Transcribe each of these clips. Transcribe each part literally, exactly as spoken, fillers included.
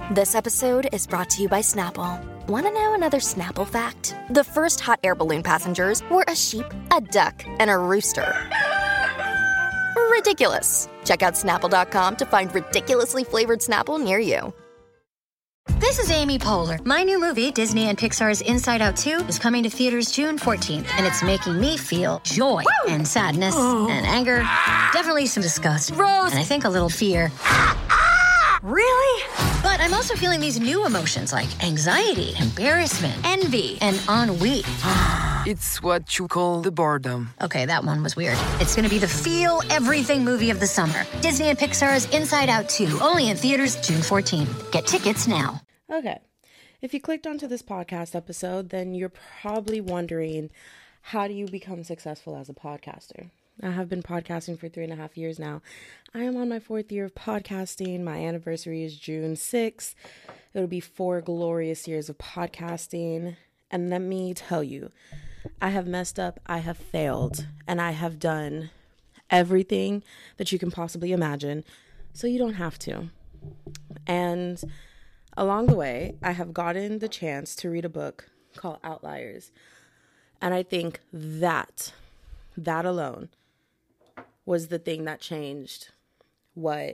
This episode is brought to you by Snapple. Want to know another Snapple fact? The first hot air balloon passengers were a sheep, a duck, and a rooster. Ridiculous. Check out Snapple dot com to find ridiculously flavored Snapple near you. This is Amy Poehler. My new movie, Disney and Pixar's Inside Out two, is coming to theaters June fourteenth, and it's making me feel joy Woo! and sadness oh. and anger, definitely some disgust, Rose, and I think a little fear. Really? But I'm also feeling these new emotions like anxiety, embarrassment, envy, and ennui. It's what you call the boredom. Okay, that one was weird. It's going to be the feel everything movie of the summer. Disney and Pixar's Inside Out two, only in theaters June fourteenth. Get tickets now. Okay. If you clicked onto this podcast episode, then you're probably wondering, how do you become successful as a podcaster? I have been podcasting for three and a half years now. I am on my fourth year of podcasting. My anniversary is June sixth. It'll be four glorious years of podcasting. And let me tell you, I have messed up, I have failed, and I have done everything that you can possibly imagine, so you don't have to. And along the way, I have gotten the chance to read a book called Outliers. And I think that, that alone was the thing that changed what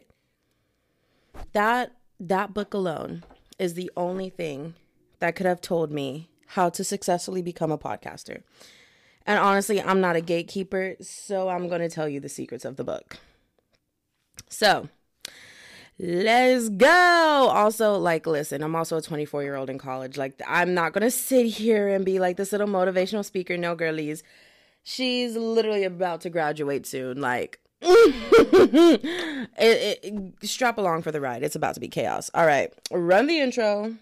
that that book alone is the only thing that could have told me how to successfully become a podcaster. And honestly, I'm not a gatekeeper, so I'm going to tell you the secrets of the book. So, let's go. Also, like, listen, I'm also a twenty-four year old in college. Like, I'm not going to sit here and be like this little motivational speaker. No, girlies. She's literally about to graduate soon. Like, it, it, strap along for the ride. It's about to be chaos. All right, run the intro.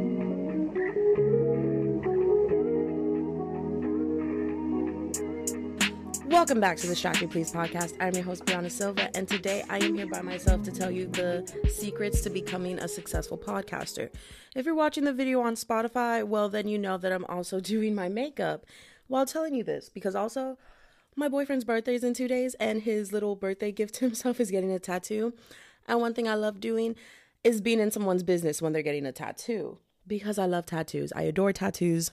Welcome back to the Strap You Please podcast. I'm your host, Brianna Silva, and today I am here by myself to tell you the secrets to becoming a successful podcaster. If you're watching the video on Spotify, well, then you know that I'm also doing my makeup while telling you this, because also my boyfriend's birthday is in two days and his little birthday gift to himself is getting a tattoo. And one thing I love doing is being in someone's business when they're getting a tattoo, because I love tattoos. I adore tattoos.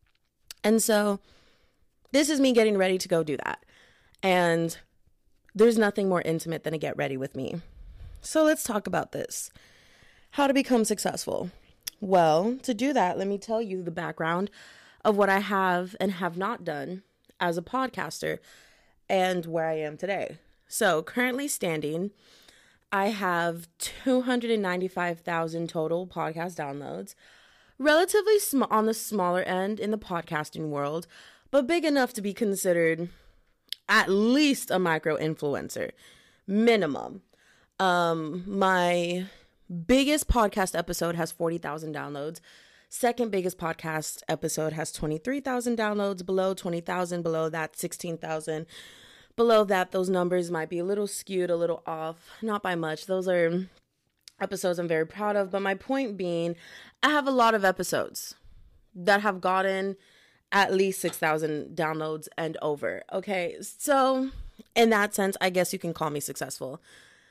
And so this is me getting ready to go do that. And there's nothing more intimate than a get ready with me. So let's talk about this. How to become successful. Well, to do that, let me tell you the background of what I have and have not done as a podcaster and where I am today. So currently standing, I have two hundred ninety-five thousand total podcast downloads, relatively sm- on the smaller end in the podcasting world, but big enough to be considered at least a micro influencer, minimum. Um, my biggest podcast episode has forty thousand downloads. Second biggest podcast episode has twenty-three thousand downloads. Below twenty thousand, below that sixteen thousand. Below that, those numbers might be a little skewed, a little off, not by much. Those are episodes I'm very proud of. But my point being, I have a lot of episodes that have gotten at least six thousand downloads and over. Okay, so in that sense, I guess you can call me successful.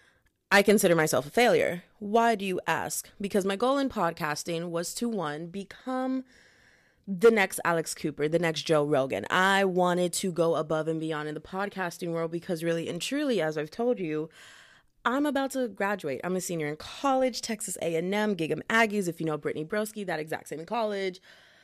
I consider myself a failure. Why do you ask? Because my goal in podcasting was to, one, become the next Alex Cooper, the next Joe Rogan. I wanted to go above and beyond in the podcasting world because really and truly, as I've told you, I'm about to graduate. I'm a senior in college, Texas A and M, Gig'em Aggies, if you know Brittany Broski, that exact same college.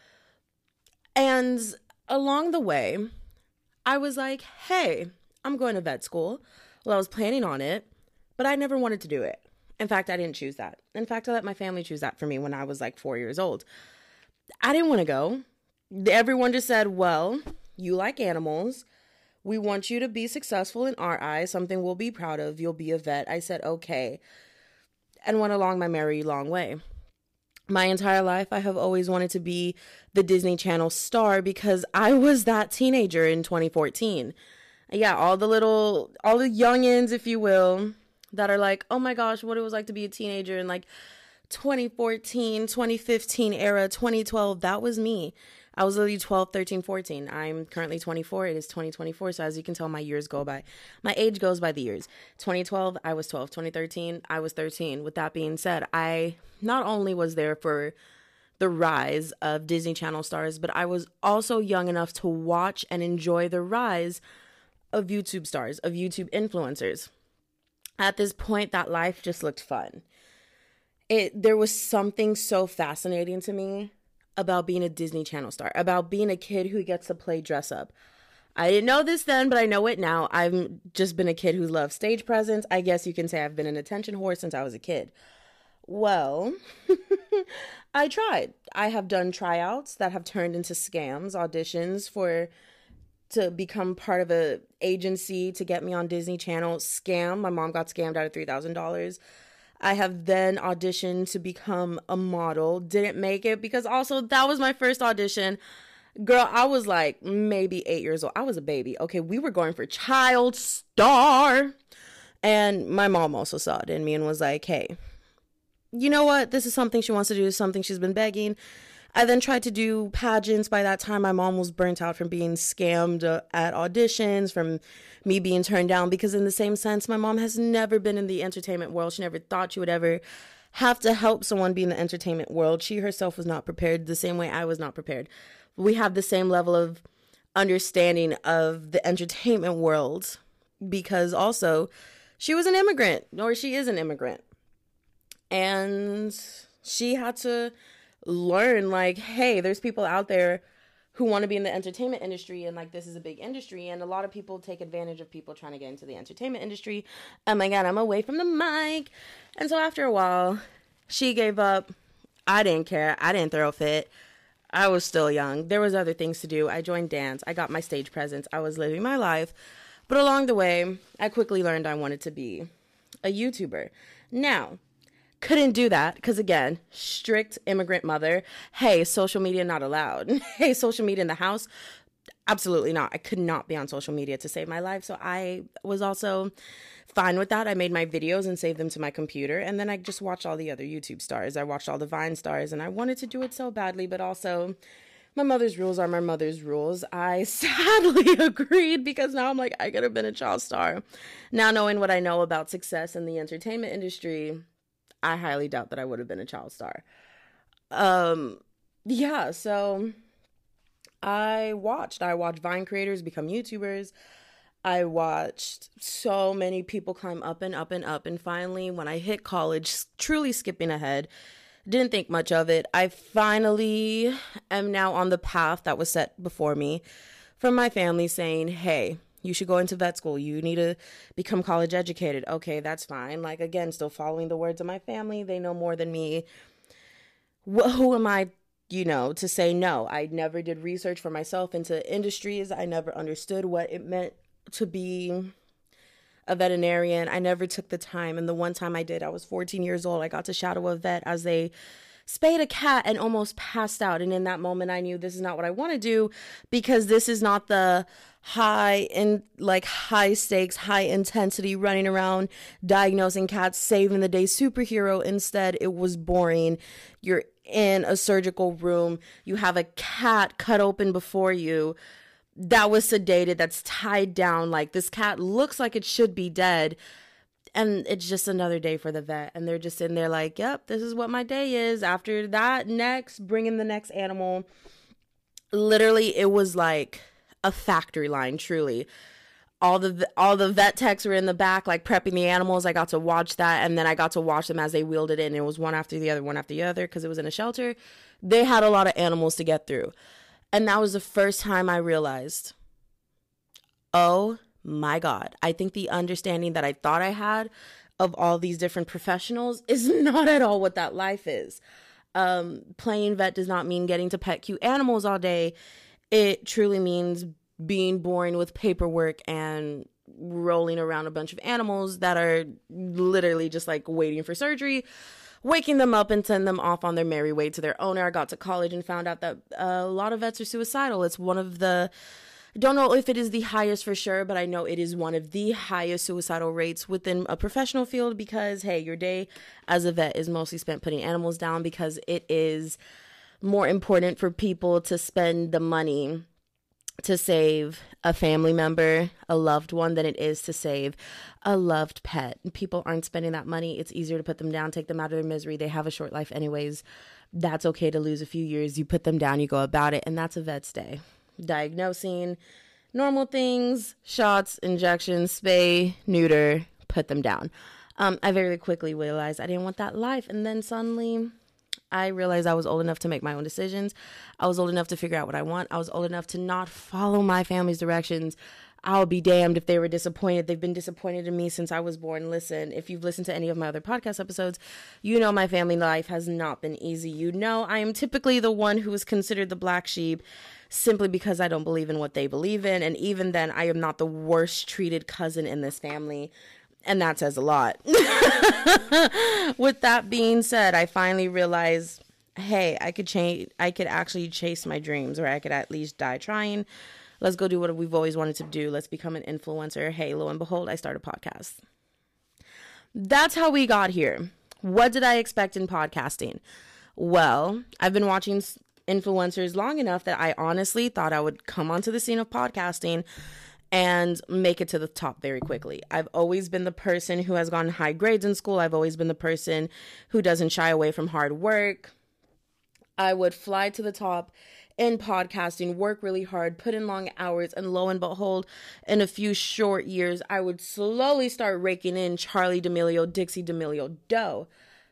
And along the way, I was like, hey, I'm going to vet school. Well, I was planning on it, but I never wanted to do it. In fact, I didn't choose that. In fact, I let my family choose that for me when I was like four years old. I didn't want to go. Everyone just said, well, you like animals. We want you to be successful in our eyes, something we'll be proud of. You'll be a vet. I said, okay, and went along my merry long way. My entire life, I have always wanted to be the Disney Channel star because I was that teenager in twenty fourteen. Yeah, all the little, all the youngins, if you will, that are like, oh my gosh, what it was like to be a teenager in like twenty fourteen, twenty fifteen era, twenty twelve. That was me. I was literally twelve, thirteen, fourteen. I'm currently twenty-four. It is twenty twenty-four. So as you can tell, my years go by. My age goes by the years. twenty twelve, I was twelve. twenty thirteen, I was thirteen. With that being said, I not only was there for the rise of Disney Channel stars, but I was also young enough to watch and enjoy the rise of YouTube stars, of YouTube influencers. At this point, that life just looked fun. It there was something so fascinating to me about being a Disney Channel star, about being a kid who gets to play dress up. I didn't know this then, but I know it now. I've just been a kid who loves stage presence. I guess you can say I've been an attention whore since I was a kid. Well, I tried. I have done tryouts that have turned into scams, auditions for to become part of a agency to get me on Disney Channel. Scam. My mom got scammed out of three thousand dollars. I have then auditioned to become a model. Didn't make it because also that was my first audition. Girl, I was like maybe eight years old. I was a baby. Okay, we were going for child star. And my mom also saw it in me and was like, hey, you know what? This is something she wants to do. Something she's been begging. I then tried to do pageants. By that time, my mom was burnt out from being scammed uh, at auditions, from me being turned down, because in the same sense, my mom has never been in the entertainment world. She never thought she would ever have to help someone be in the entertainment world. She herself was not prepared the same way I was not prepared. We have the same level of understanding of the entertainment world because also she was an immigrant, or she is an immigrant. And she had to learn, like, hey, there's people out there who want to be in the entertainment industry, and like this is a big industry, and a lot of people take advantage of people trying to get into the entertainment industry. Oh my god, I'm away from the mic. And so after a while, she gave up. I didn't care. I didn't throw a fit. I was still young. There was other things to do. I joined dance. I got my stage presence. I was living my life. But along the way, I quickly learned I wanted to be a YouTuber. Now, couldn't do that because, again, strict immigrant mother. Hey, social media not allowed. Hey, social media in the house. Absolutely not. I could not be on social media to save my life. So I was also fine with that. I made my videos and saved them to my computer. And then I just watched all the other YouTube stars. I watched all the Vine stars, and I wanted to do it so badly. But also, my mother's rules are my mother's rules. I sadly agreed because now I'm like, I could have been a child star. Now knowing what I know about success in the entertainment industry, I highly doubt that I would have been a child star. Um, yeah, so I watched. I watched Vine creators become YouTubers. I watched so many people climb up and up and up. And finally, when I hit college, truly skipping ahead, didn't think much of it. I finally am now on the path that was set before me from my family saying, hey, you should go into vet school. You need to become college educated. Okay, that's fine. Like, again, still following the words of my family. They know more than me. Wh- who am I, you know, to say no? I never did research for myself into industries. I never understood what it meant to be a veterinarian. I never took the time. And the one time I did, I was fourteen years old. I got to shadow a vet as they spayed a cat and almost passed out. And in that moment, I knew this is not what I want to do, because this is not the high and like high stakes, high intensity running around diagnosing cats, saving the day superhero. Instead, it was boring. You're in a surgical room. You have a cat cut open before you that was sedated, that's tied down. Like, this cat looks like it should be dead. And it's just another day for the vet. And they're just sitting there like, yep, this is what my day is. After that, next, bring in the next animal. Literally, it was like a factory line, truly. All the all the vet techs were in the back, like, prepping the animals. I got to watch that. And then I got to watch them as they wheeled it in. It was one after the other, one after the other, because it was in a shelter. They had a lot of animals to get through. And that was the first time I realized, oh my God, I think the understanding that I thought I had of all these different professionals is not at all what that life is. Um, playing vet does not mean getting to pet cute animals all day. It truly means being boring with paperwork and rolling around a bunch of animals that are literally just like waiting for surgery, waking them up and send them off on their merry way to their owner. I got to college and found out that a lot of vets are suicidal. It's one of the, I don't know if it is the highest for sure, but I know it is one of the highest suicidal rates within a professional field, because, hey, your day as a vet is mostly spent putting animals down, because it is more important for people to spend the money to save a family member, a loved one, than it is to save a loved pet. People aren't spending that money. It's easier to put them down, take them out of their misery. They have a short life anyways. That's okay to lose a few years. You put them down, you go about it, and that's a vet's day. Diagnosing normal things, shots, injections, spay, neuter, put them down. Um, I very quickly realized I didn't want that life. And then suddenly I realized I was old enough to make my own decisions. I was old enough to figure out what I want. I was old enough to not follow my family's directions. I'll be damned if they were disappointed. They've been disappointed in me since I was born. Listen, if you've listened to any of my other podcast episodes, you know my family life has not been easy. You know I am typically the one who is considered the black sheep simply because I don't believe in what they believe in. And even then, I am not the worst treated cousin in this family. And that says a lot. With that being said, I finally realized, hey, I could change. I could actually chase my dreams, or I could at least die trying. Let's go do what we've always wanted to do. Let's become an influencer. Hey, lo and behold, I started a podcast. That's how we got here. What did I expect in podcasting? Well, I've been watching influencers long enough that I honestly thought I would come onto the scene of podcasting and make it to the top very quickly. I've always been the person who has gotten high grades in school. I've always been the person who doesn't shy away from hard work. I would fly to the top in podcasting, work really hard, put in long hours, and lo and behold, in a few short years, I would slowly start raking in Charlie D'Amelio, Dixie D'Amelio dough.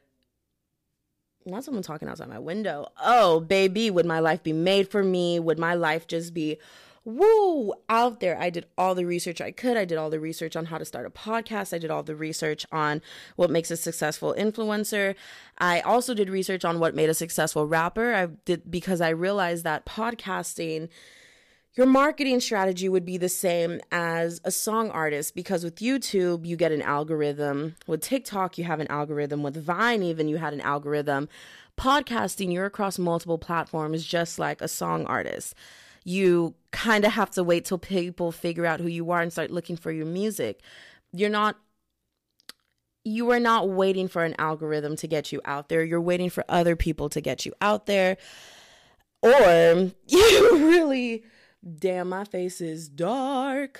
Not someone talking outside my window. Oh, baby, would my life be made for me? Would my life just be woo out there? I did all the research I could. I did all the research on how to start a podcast. I did all the research on what makes a successful influencer. I also did research on what made a successful rapper. I did because I realized that podcasting, your marketing strategy would be the same as a song artist, because with YouTube, you get an algorithm. With TikTok, you have an algorithm. With Vine, even, you had an algorithm. Podcasting, you're across multiple platforms, just like a song artist. You kind of have to wait till people figure out who you are and start looking for your music. You're not, you are not waiting for an algorithm to get you out there. You're waiting for other people to get you out there. Or you really, damn, my face is dark.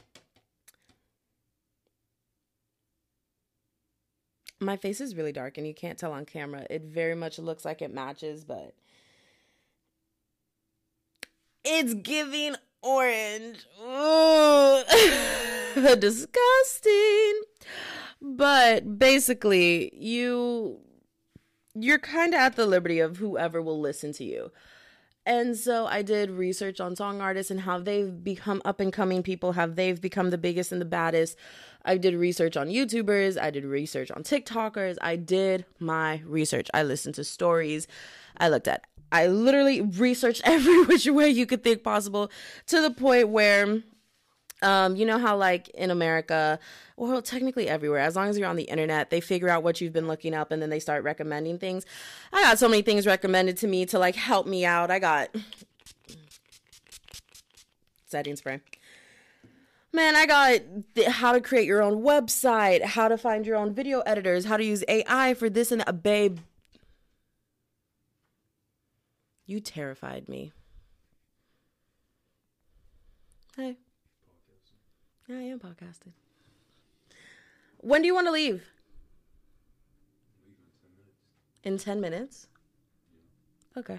My face is really dark and you can't tell on camera. It very much looks like it matches, but it's giving orange. Disgusting. But basically, you, you're kind of at the liberty of whoever will listen to you. And so I did research on song artists and how they've become up and coming people, how they've become the biggest and the baddest. I did research on YouTubers. I did research on TikTokers. I did my research. I listened to stories. I looked at I literally researched every which way you could think possible, to the point where, um, you know how like in America, well, technically everywhere, as long as you're on the internet, they figure out what you've been looking up and then they start recommending things. I got so many things recommended to me to like help me out. I got setting spray. Man, I got th- how to create your own website, how to find your own video editors, how to use A I for this and that. Babe, you terrified me. Hey. Yeah, I am podcasting. When do you want to leave? In ten minutes? Okay.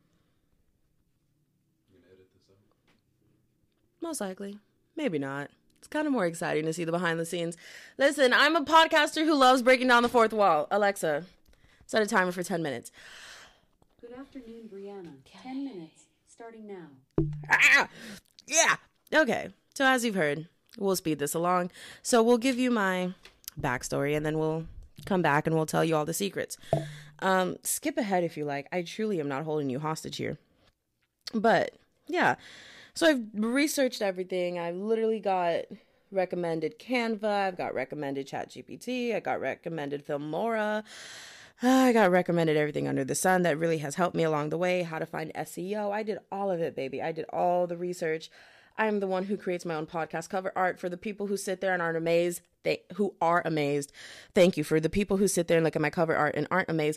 Most likely. Maybe not. It's kind of more exciting to see the behind the scenes. Listen, I'm a podcaster who loves breaking down the fourth wall. Alexa, set a timer for ten minutes. Good afternoon, Brianna. Ten minutes, starting now. Ah, yeah. Okay. So as you've heard, we'll speed this along. So we'll give you my backstory and then we'll come back and we'll tell you all the secrets. Um, skip ahead if you like. I truly am not holding you hostage here. But yeah. So I've researched everything. I've literally got recommended Canva. I've got recommended ChatGPT. I got recommended Filmora. I got recommended everything under the sun that really has helped me along the way. How to find S E O. I did all of it, baby. I did all the research. I'm the one who creates my own podcast cover art. For the people who sit there and aren't amazed, they who are amazed, thank you. For the people who sit there and look at my cover art and aren't amazed,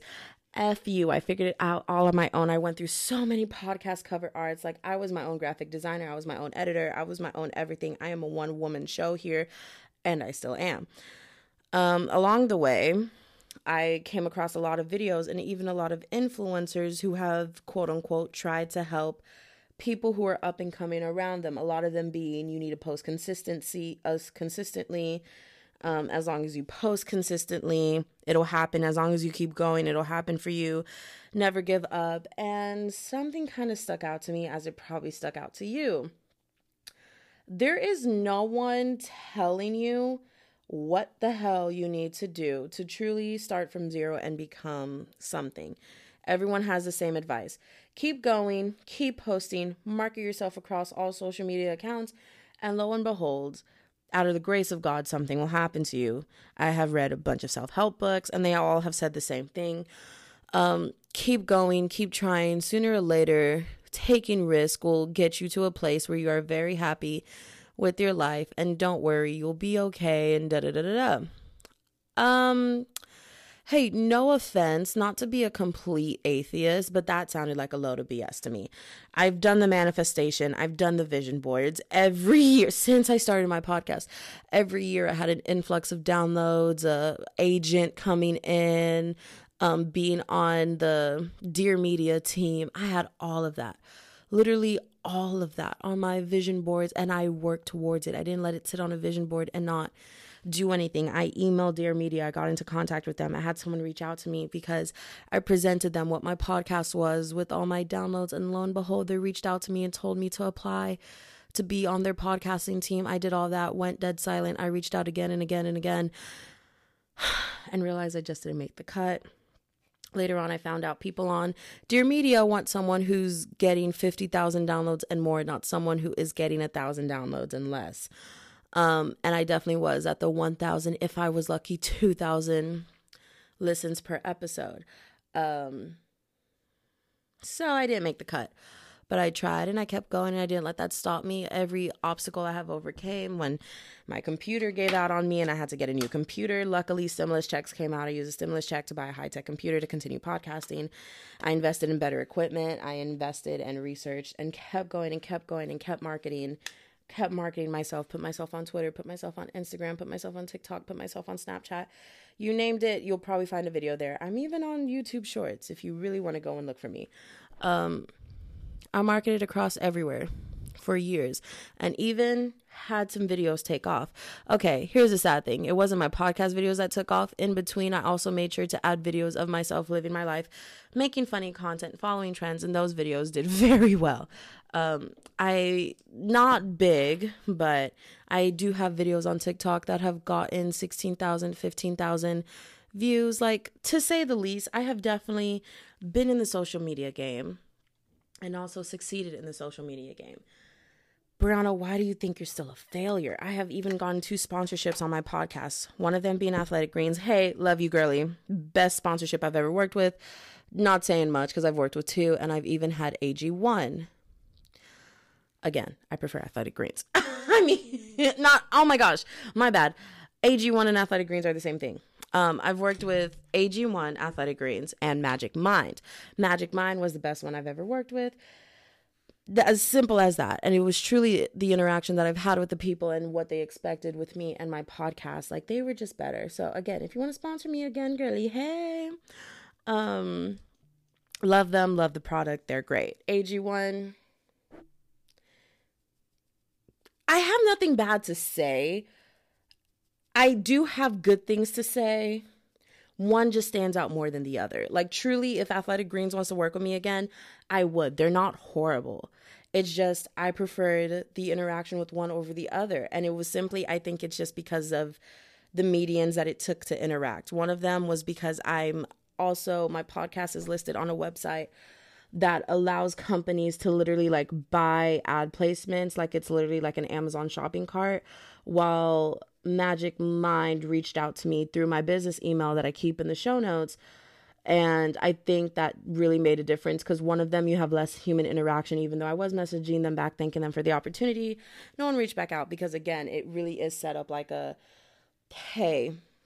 F you. I figured it out all on my own. I went through so many podcast cover arts. Like, I was my own graphic designer. I was my own editor. I was my own everything. I am a one-woman show here, and I still am. Um, along the way, I came across a lot of videos and even a lot of influencers who have, quote unquote, tried to help people who are up and coming around them. A lot of them being, you need to post consistency, us consistently. Um, as long as you post consistently, it'll happen. As long as you keep going, it'll happen for you. Never give up. And something kind of stuck out to me, as it probably stuck out to you. There is no one telling you what the hell you need to do to truly start from zero and become something. Everyone has the same advice. Keep going, keep posting, market yourself across all social media accounts, and lo and behold, out of the grace of God, something will happen to you. I have read a bunch of self-help books, and they all have said the same thing. Um, keep going, keep trying. Sooner or later, taking risk will get you to a place where you are very happy with your life, and don't worry, you'll be okay, and da da da da da. Um, hey, no offense, not to be a complete atheist, but that sounded like a load of B S to me. I've done the manifestation, I've done the vision boards every year since I started my podcast. Every year I had an influx of downloads, a agent coming in, um, being on the Dear Media team. I had all of that. Literally all of that on my vision boards, and I worked towards it. I didn't let it sit on a vision board and not do anything. I emailed Dear Media. I got into contact with them. I had someone reach out to me because I presented them what my podcast was with all my downloads, and lo and behold, they reached out to me and told me to apply to be on their podcasting team. I did all that, went dead silent. I reached out again and again and again and realized I just didn't make the cut. Later on, I found out people on Dear Media want someone who's getting fifty thousand downloads and more, not someone who is getting one thousand downloads and less. Um, and I definitely was at the one thousand, if I was lucky, two thousand listens per episode. Um, so I didn't make the cut. But I tried and I kept going, and I didn't let that stop me. Every obstacle I have overcame. When my computer gave out on me and I had to get a new computer, luckily stimulus checks came out. I used a stimulus check to buy a high-tech computer to continue podcasting. I invested in better equipment. I invested and researched and kept going and kept going and kept marketing, kept marketing myself, put myself on Twitter, put myself on Instagram, put myself on TikTok, put myself on Snapchat. You named it, you'll probably find a video there. I'm even on YouTube Shorts if you really want to go and look for me. Um... I marketed across everywhere for years and even had some videos take off. Okay, here's the sad thing. It wasn't my podcast videos that took off. In between, I also made sure to add videos of myself living my life, making funny content, following trends, and those videos did very well. Um, I, not big, but I do have videos on TikTok that have gotten sixteen thousand, fifteen thousand views. Like, to say the least, I have definitely been in the social media game and also succeeded in the social media game. Brianna, why do you think you're still a failure? I have even gotten two sponsorships on my podcast. One of them being Athletic Greens. Hey, love you, girly. Best sponsorship I've ever worked with. Not saying much because I've worked with two, and I've even had A G one. Again, I prefer Athletic Greens. I mean, not, oh my gosh, my bad. A G one and Athletic Greens are the same thing. Um, I've worked with A G one, Athletic Greens, and Magic Mind. Magic Mind was the best one I've ever worked with. As simple as that. And it was truly the interaction that I've had with the people and what they expected with me and my podcast. Like, they were just better. So again, if you want to sponsor me again, girly, hey. Um, love them, love the product. They're great. A G one. I have nothing bad to say. I do have good things to say. One just stands out more than the other. Like, truly, if Athletic Greens wants to work with me again, I would. They're not horrible. It's just I preferred the interaction with one over the other. And it was simply, I think it's just because of the medians that it took to interact. One of them was because I'm also, my podcast is listed on a website that allows companies to literally like buy ad placements. Like, it's literally like an Amazon shopping cart, while Magic Mind reached out to me through my business email that I keep in the show notes. And I think that really made a difference because one of them, you have less human interaction. Even though I was messaging them back, thanking them for the opportunity, no one reached back out because, again, it really is set up like a, hey,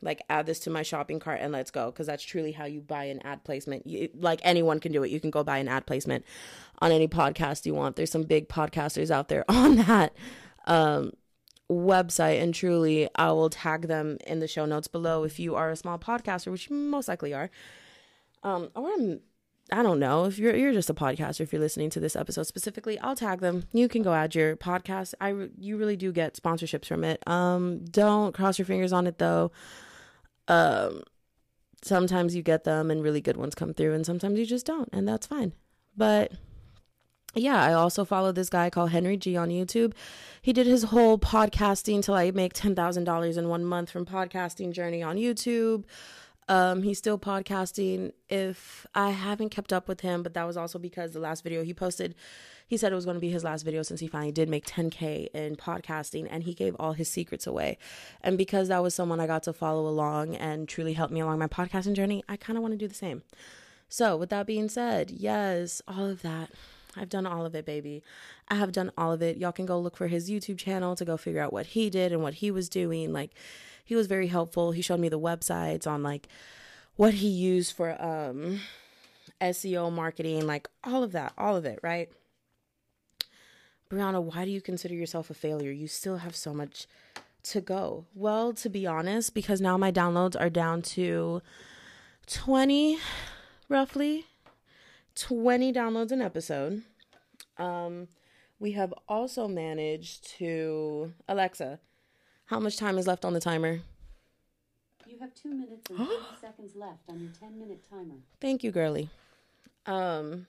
Like, add this to my shopping cart and let's go. Because that's truly how you buy an ad placement. You, like, anyone can do it. You can go buy an ad placement on any podcast you want. There's some big podcasters out there on that um, website. And truly, I will tag them in the show notes below if you are a small podcaster, which you most likely are. Um, or I'm, I don't know. If you're you're just a podcaster, if you're listening to this episode specifically, I'll tag them. You can go add your podcast. I, you really do get sponsorships from it. Um, don't cross your fingers on it, though. Um, sometimes you get them and really good ones come through, and sometimes you just don't, and that's fine. But yeah, I also follow this guy called Henry G on YouTube. He did his whole podcasting till I make ten thousand dollars in one month from podcasting journey on YouTube. Um, he's still podcasting. If I haven't kept up with him, but that was also because the last video he posted, he said it was going to be his last video since he finally did make ten K in podcasting, and he gave all his secrets away. And because that was someone I got to follow along and truly helped me along my podcasting journey, I kind of want to do the same. So with that being said, yes, all of that. I've done all of it, baby. I have done all of it. Y'all can go look for his YouTube channel to go figure out what he did and what he was doing. Like, he was very helpful. He showed me the websites on like what he used for um, S E O marketing, like all of that, all of it, right? Brianna, why do you consider yourself a failure? You still have so much to go. Well, to be honest, because now my downloads are down to twenty, roughly twenty downloads an episode. Um, we have also managed to, Alexa, how much time is left on the timer? You have two minutes and thirty seconds left on your ten-minute timer. Thank you, girly. Um,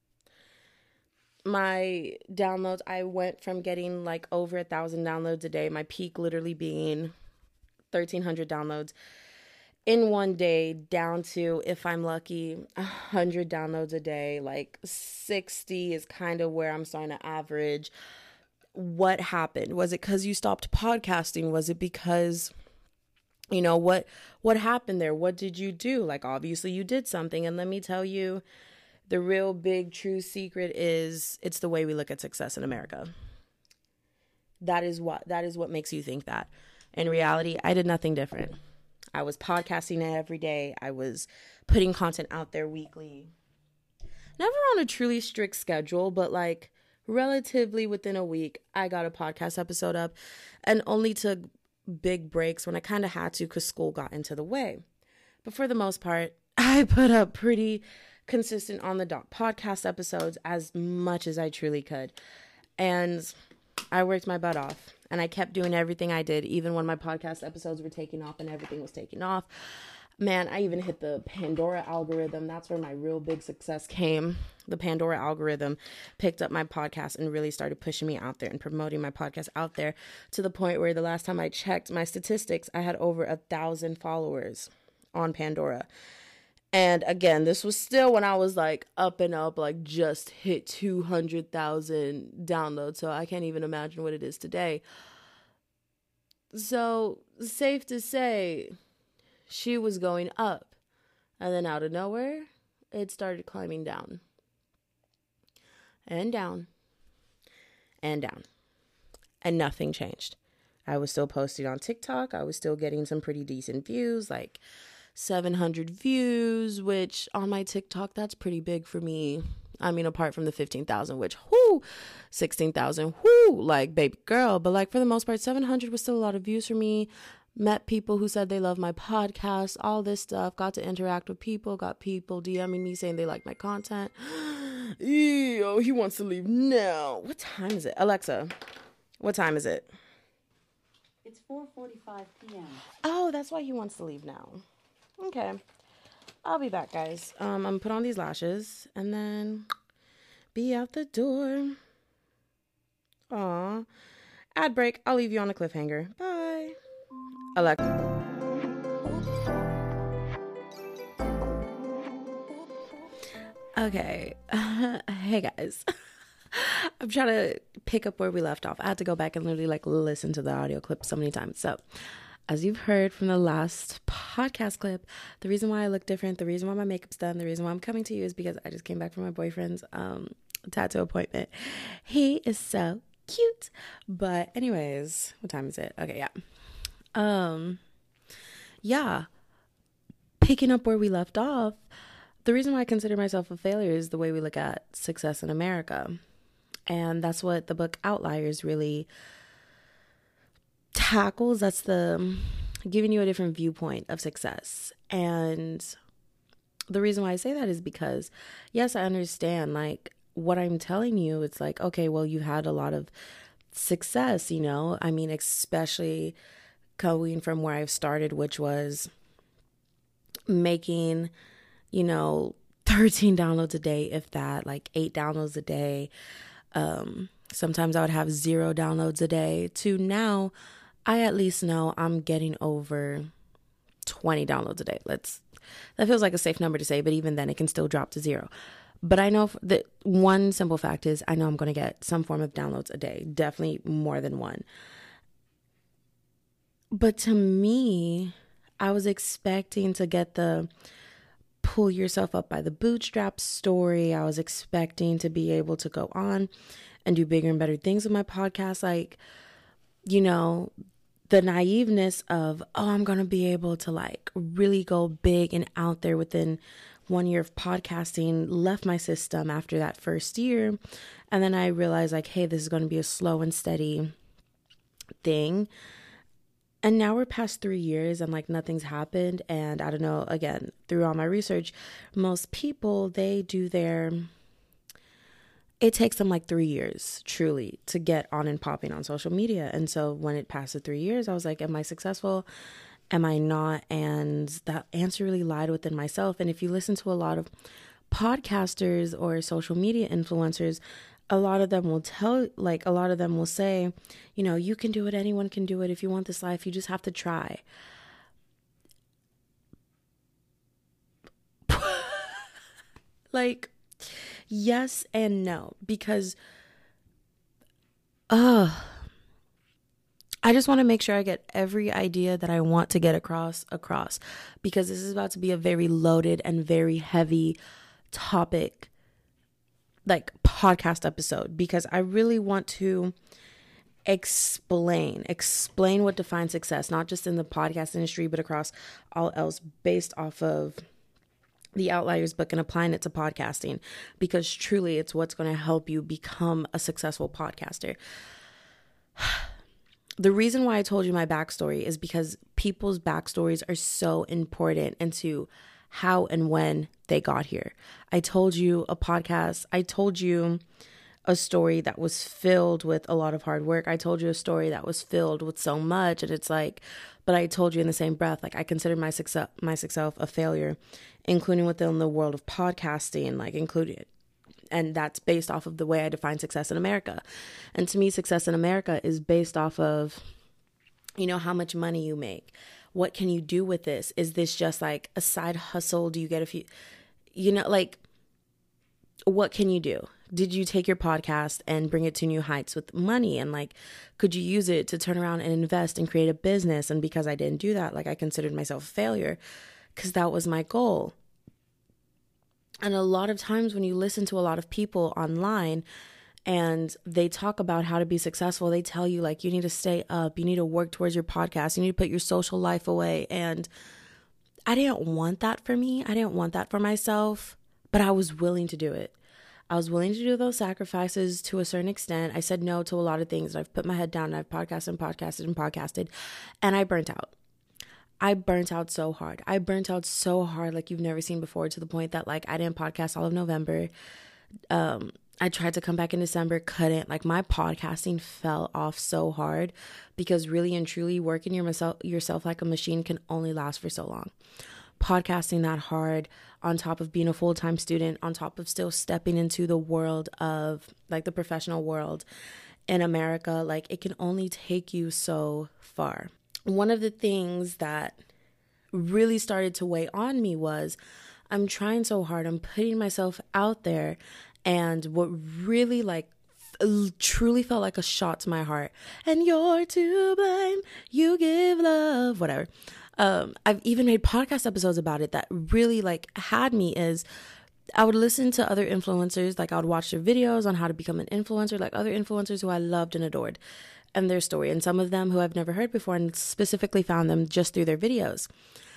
my downloads, I went from getting like over a thousand downloads a day, my peak literally being thirteen hundred downloads in one day, down to, if I'm lucky, one hundred downloads a day. Like sixty is kind of where I'm starting to average. What happened? Was it because you stopped podcasting? Was it because, you know, what what happened there? What did you do? Like, obviously you did something. And let me tell you, the real big true secret is it's the way we look at success in America. That is what that is what makes you think that. In reality, I did nothing different. I was podcasting every day. I was putting content out there weekly. Never on a truly strict schedule, but like relatively within a week, I got a podcast episode up, and only took big breaks when I kind of had to because school got into the way. But for the most part, I put up pretty consistent on the dot podcast episodes as much as I truly could. And I worked my butt off, and I kept doing everything I did, even when my podcast episodes were taking off and everything was taking off. Man, I even hit the Pandora algorithm. That's where my real big success came. The Pandora algorithm picked up my podcast and really started pushing me out there and promoting my podcast out there, to the point where the last time I checked my statistics, I had over a thousand followers on Pandora. And again, this was still when I was like up and up, like just hit two hundred thousand downloads. So I can't even imagine what it is today. So safe to say, she was going up, and then out of nowhere, it started climbing down, and down, and down, and nothing changed. I was still posting on TikTok. I was still getting some pretty decent views, like seven hundred views, which on my TikTok, that's pretty big for me. I mean, apart from the fifteen thousand, which, whoo, sixteen thousand, whoo, like, baby girl. But like, for the most part, seven hundred was still a lot of views for me. Met people who said they love my podcast, all this stuff. Got to interact with people. Got people DMing me saying they like my content. Ew, he wants to leave now. What time is it? Alexa, what time is it? It's four forty-five p.m. Oh, that's why he wants to leave now. Okay. I'll be back, guys. Um, I'm going to put on these lashes and then be out the door. Aw. Ad break. I'll leave you on a cliffhanger. Bye. Alexa. Okay. Hey, guys. I'm trying to pick up where we left off. I had to go back and literally like listen to the audio clip so many times. So, as you've heard from the last podcast clip, the reason why I look different, the reason why my makeup's done, the reason why I'm coming to you is because I just came back from my boyfriend's um, tattoo appointment. He is so cute. But anyways, what time is it? Okay, yeah. Um, yeah, picking up where we left off, the reason why I consider myself a failure is the way we look at success in America. And that's what the book Outliers really tackles. That's the giving you a different viewpoint of success. And the reason why I say that is because, yes, I understand, like, what I'm telling you, it's like, okay, well, you had a lot of success, you know, I mean, especially going from where I've started, which was making, you know, thirteen downloads a day, if that, like eight downloads a day. Um, sometimes I would have zero downloads a day, to now I at least know I'm getting over twenty downloads a day. Let's, that feels like a safe number to say, but even then it can still drop to zero. But I know that one simple fact is I know I'm going to get some form of downloads a day, definitely more than one. But to me, I was expecting to get the pull yourself up by the bootstraps story. I was expecting to be able to go on and do bigger and better things with my podcast. Like, you know, the naiveness of, oh, I'm going to be able to like really go big and out there within one year of podcasting left my system after that first year. And then I realized like, hey, this is going to be a slow and steady thing. And now we're past three years and like nothing's happened. And I don't know, again, through all my research, most people, they do their, it takes them like three years truly to get on and popping on social media. And so when it passed the three years, I was like, am I successful? Am I not? And that answer really lied within myself. And if you listen to a lot of podcasters or social media influencers, a lot of them will tell, like a lot of them will say, you know, you can do it. Anyone can do it. If you want this life, you just have to try. Like, yes and no, because, uh, I just want to make sure I get every idea that I want to get across, across, because this is about to be a very loaded and very heavy topic, like podcast episode, because I really want to explain, explain what defines success, not just in the podcast industry, but across all else, based off of the Outliers book and applying it to podcasting, because truly it's what's going to help you become a successful podcaster. The reason why I told you my backstory is because people's backstories are so important into how and when they got here. I told you a podcast. I told you a story that was filled with a lot of hard work. I told you a story that was filled with so much. And it's like, but I told you in the same breath, like I consider my success, my success a failure, including within the world of podcasting, like included. And that's based off of the way I define success in America. And to me, success in America is based off of, you know, how much money you make. What can you do with this? Is this just like a side hustle? Do you get a few, you know, like, what can you do? Did you take your podcast and bring it to new heights with money? And like, could you use it to turn around and invest and create a business? And because I didn't do that, like I considered myself a failure because that was my goal. And a lot of times when you listen to a lot of people online and they talk about how to be successful, they tell you like, you need to stay up, you need to work towards your podcast, you need to put your social life away. And I didn't want that for me. I didn't want that for myself, but I was willing to do it. I was willing to do those sacrifices to a certain extent. I said no to a lot of things. I've put my head down and I've podcasted and podcasted and podcasted, and I burnt out. I burnt out so hard. I burnt out so hard like you've never seen before, to the point that like I didn't podcast all of November. Um, I tried to come back in December, couldn't. Like my podcasting fell off so hard because really and truly working your myself, yourself like a machine can only last for so long. Podcasting that hard on top of being a full-time student, on top of still stepping into the world of like the professional world in America, like it can only take you so far. One of the things that really started to weigh on me was I'm trying so hard. I'm putting myself out there. And what really like f- truly felt like a shot to my heart. And you're to blame. You give love. Whatever. Um, I've even made podcast episodes about it that really like had me is I would listen to other influencers. Like I would watch their videos on how to become an influencer, like other influencers who I loved and adored. and their story, and some of them who I've never heard before, and specifically found them just through their videos.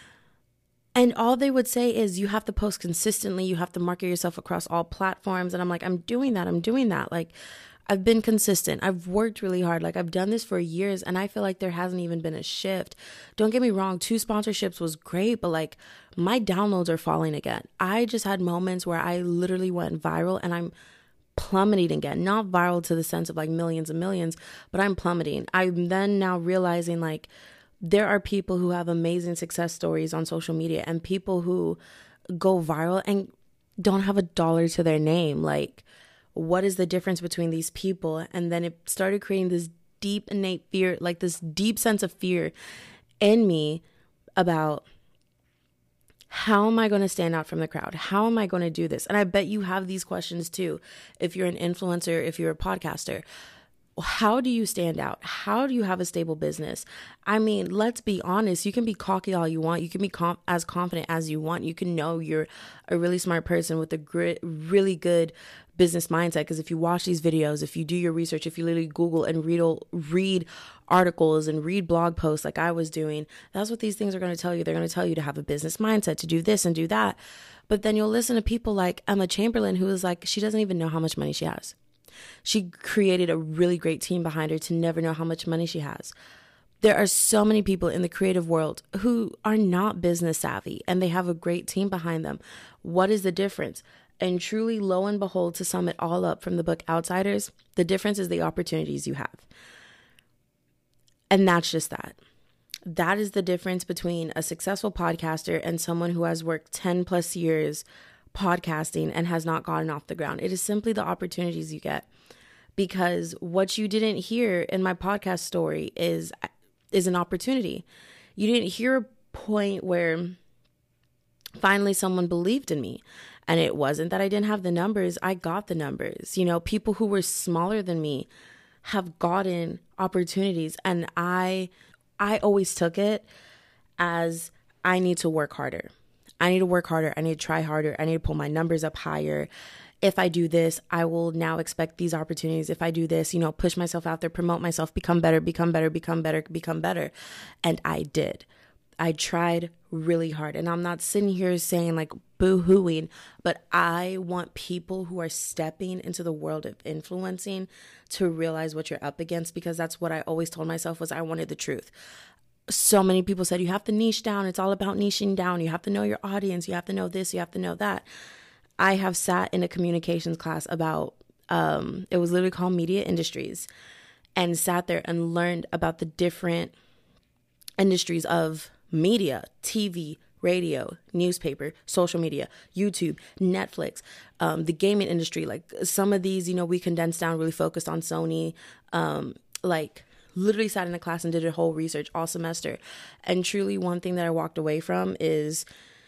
And all they would say is, you have to post consistently, you have to market yourself across all platforms. And I'm like, I'm doing that, I'm doing that. Like, I've been consistent. I've worked really hard. Like, I've done this for years, and I feel like there hasn't even been a shift. Don't get me wrong, two sponsorships was great, but like, my downloads are falling again. I just had moments where I literally went viral, and I'm plummeting again. Not viral to the sense of like millions and millions, but I'm plummeting. I'm then now realizing like, there are people who have amazing success stories on social media, and people who go viral and don't have a dollar to their name. Like, what is the difference between these people? And then it started creating this deep innate fear, like this deep sense of fear in me about, how am I going to stand out from the crowd? How am I going to do this? And I bet you have these questions too. If you're an influencer, if you're a podcaster, how do you stand out? How do you have a stable business? I mean, let's be honest. You can be cocky all you want. You can be com- as confident as you want. You can know you're a really smart person with a gr- really good business mindset. Because if you watch these videos, if you do your research, if you literally Google and read, read articles and read blog posts like I was doing, that's what these things are going to tell you. They're going to tell you to have a business mindset, to do this and do that. But then you'll listen to people like Emma Chamberlain, who is like, she doesn't even know how much money she has. She created a really great team behind her to never know how much money she has. There are so many people in the creative world who are not business savvy, and they have a great team behind them. What is the difference? And truly, lo and behold, to sum it all up from the book Outsiders, the difference is the opportunities you have. And that's just that. That is the difference between a successful podcaster and someone who has worked ten plus years podcasting and has not gotten off the ground. It is simply the opportunities you get. Because what you didn't hear in my podcast story is is an opportunity. You didn't hear a point where finally someone believed in me. And it wasn't that I didn't have the numbers. I got the numbers. You know, people who were smaller than me have gotten opportunities. And I I always took it as, I need to work harder. I need to work harder. I need to try harder. I need to pull my numbers up higher. If I do this, I will now expect these opportunities. If I do this, you know, push myself out there, promote myself, become better, become better, become better, become better. And I did. I tried really hard. And I'm not sitting here saying like boo-hooing, but I want people who are stepping into the world of influencing to realize what you're up against, because that's what I always told myself was I wanted the truth. So many people said, you have to niche down. It's all about niching down. You have to know your audience. You have to know this. You have to know that. I have sat in a communications class about, um, it was literally called Media Industries, and sat there and learned about the different industries of media, T V, radio, newspaper, social media, YouTube, Netflix, um, the gaming industry. Like some of these, you know, we condensed down, really focused on Sony, um, like literally sat in a class and did a whole research all semester. And truly one thing that I walked away from is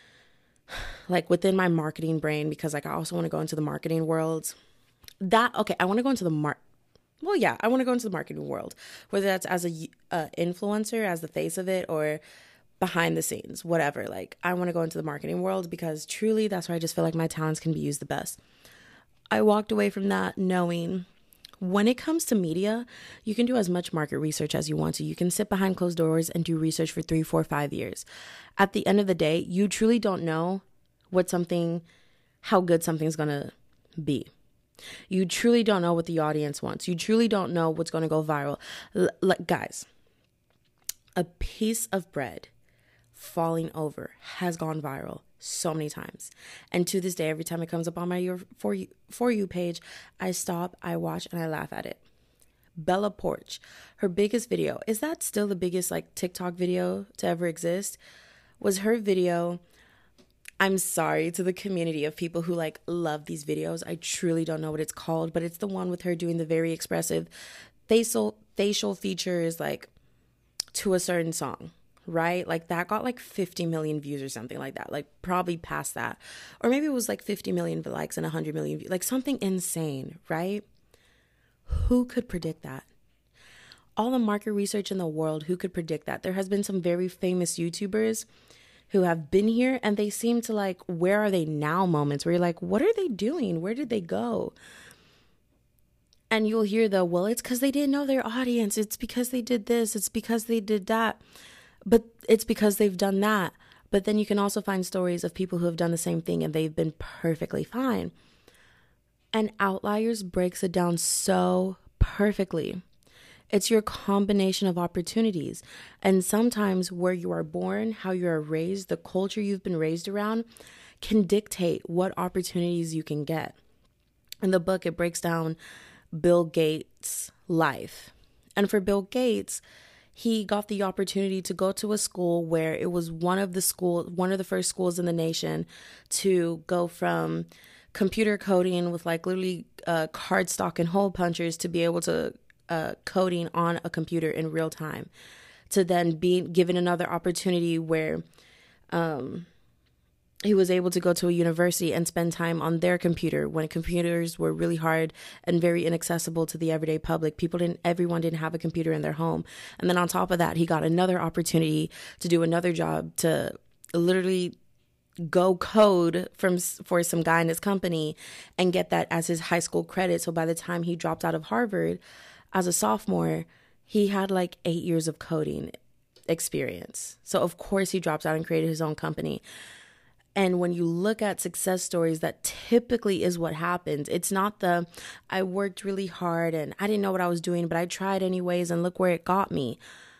like within my marketing brain, because like I also want to go into the marketing world. That, okay, I want to go into the mar- well, yeah, I want to go into the marketing world, whether that's as a uh, influencer, as the face of it, or behind the scenes, whatever. Like I want to go into the marketing world because truly that's where I just feel like my talents can be used the best. I walked away from that knowing when it comes to media, you can do as much market research as you want to. You can sit behind closed doors and do research for three, four, five years. At the end of the day, you truly don't know what something, how good something's going to be. You truly don't know what the audience wants. You truly don't know what's going to go viral. L- like, guys, a piece of bread falling over has gone viral so many times. And to this day, every time it comes up on my For You, For You page, I stop, I watch, and I laugh at it. Bella Poarch, her biggest video, is that still the biggest like TikTok video to ever exist? Was her video, I'm sorry to the community of people who like love these videos. I truly don't know what it's called, but it's the one with her doing the very expressive facial facial features like to a certain song. Right? Like that got like fifty million views or something like that. Like probably past that. Or maybe it was like fifty million likes and one hundred million views. Like something insane, right? Who could predict that? All the market research in the world, who could predict that? There has been some very famous YouTubers who have been here and they seem to like, where are they now moments where you're like, what are they doing? Where did they go? And you'll hear the, well, it's because they didn't know their audience. It's because they did this. It's because they did that. But it's because they've done that. But then you can also find stories of people who have done the same thing and they've been perfectly fine. And Outliers breaks it down so perfectly. It's your combination of opportunities. And sometimes where you are born, how you are raised, the culture you've been raised around can dictate what opportunities you can get. In the book, it breaks down Bill Gates' life. And for Bill Gates, he got the opportunity to go to a school where it was one of the school, one of the first schools in the nation to go from computer coding with like literally uh, cardstock and hole punchers to be able to uh, coding on a computer in real time, to then being given another opportunity where um, he was able to go to a university and spend time on their computer when computers were really hard and very inaccessible to the everyday public. People didn't, everyone didn't have a computer in their home. And then on top of that, he got another opportunity to do another job, to literally go code from for some guy in his company and get that as his high school credit. So by the time he dropped out of Harvard as a sophomore, he had like eight years of coding experience. So of course he dropped out and created his own company. And when you look at success stories, that typically is what happens. It's not the, I worked really hard and I didn't know what I was doing, but I tried anyways and look where it got me.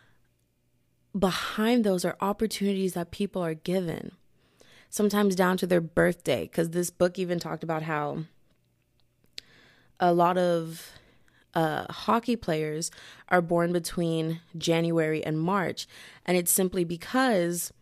Behind those are opportunities that people are given, sometimes down to their birthday. Because this book even talked about how a lot of uh, hockey players are born between January and March. And it's simply because